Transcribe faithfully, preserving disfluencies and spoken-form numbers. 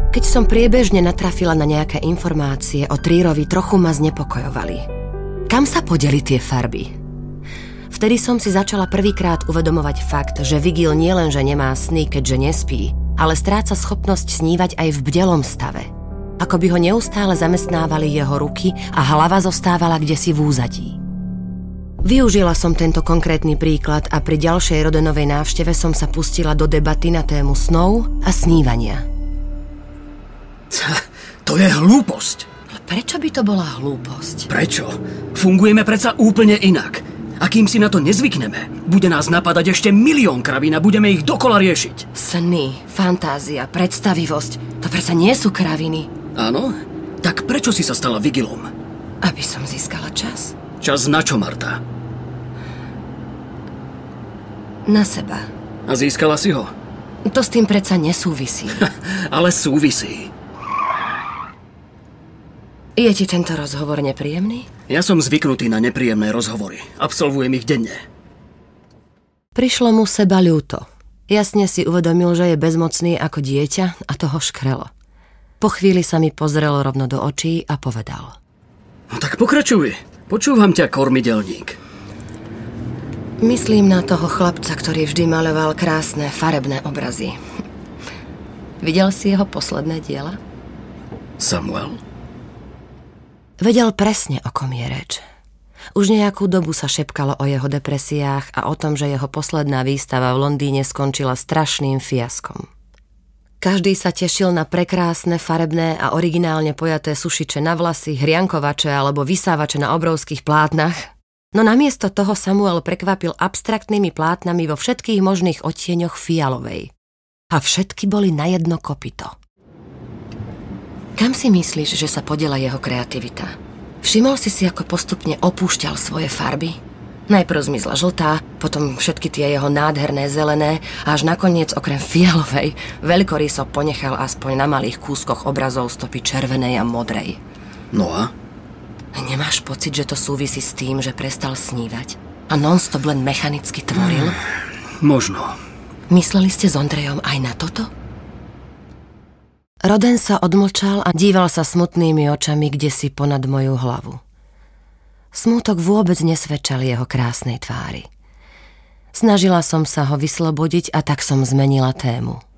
Keď som priebežne natrafila na nejaké informácie o Trierovi, trochu ma znepokojovali. Kam sa podeli tie farby? Vtedy som si začala prvýkrát uvedomovať fakt, že Vigil nielenže nemá sny, keďže nespí, ale stráca schopnosť snívať aj v bdelom stave. Ako by ho neustále zamestnávali jeho ruky a hlava zostávala kdesi v úzadí. Využila som tento konkrétny príklad a pri ďalšej Rodenovej návšteve som sa pustila do debaty na tému snov a snívania. To je hlúposť. Ale prečo by to bola hlúposť? Prečo? Fungujeme predsa úplne inak. A kým si na to nezvykneme, bude nás napadať ešte milión kravín a budeme ich dokola riešiť. Sny, fantázia, predstavivosť, to predsa nie sú kraviny. Áno? Tak prečo si sa stala Vigilom? Aby som získala čas. Čas na čo, Marta? Na seba. A získala si ho? To s tým predsa nesúvisí. Ale súvisí. Je ti tento rozhovor nepríjemný? Ja som zvyknutý na nepríjemné rozhovory. Absolvujem ich denne. Prišlo mu seba ľúto. Jasne si uvedomil, že je bezmocný ako dieťa a toho škrelo. Po chvíli sa mi pozrel rovno do očí a povedal. No tak pokračuj. Počúvam ťa, kormidelník. Myslím na toho chlapca, ktorý vždy maľoval krásne farebné obrazy. Videl si jeho posledné diela? Samuel? Vedel presne, o kom je reč. Už nejakú dobu sa šepkalo o jeho depresiách a o tom, že jeho posledná výstava v Londýne skončila strašným fiaskom. Každý sa tešil na prekrásne, farebné a originálne pojaté sušiče na vlasy, hriankovače alebo vysávače na obrovských plátnach. No namiesto toho Samuel prekvapil abstraktnými plátnami vo všetkých možných odtieňoch fialovej. A všetky boli na jedno kopyto. Kam si myslíš, že sa podiela jeho kreativita? Všimol si si, ako postupne opúšťal svoje farby? Najprv zmizla žltá, potom všetky tie jeho nádherné zelené a až nakoniec okrem fialovej veľkoryso ponechal aspoň na malých kúskoch obrazov stopy červenej a modrej. No a? Nemáš pocit, že to súvisí s tým, že prestal snívať a non-stop len mechanicky tvoril? Hmm, možno. Mysleli ste s Ondrejom aj na toto? Roden sa odmlčal a díval sa smutnými očami kdesi ponad moju hlavu. Smútok vôbec nesvedčal jeho krásnej tvári. Snažila som sa ho vyslobodiť a tak som zmenila tému.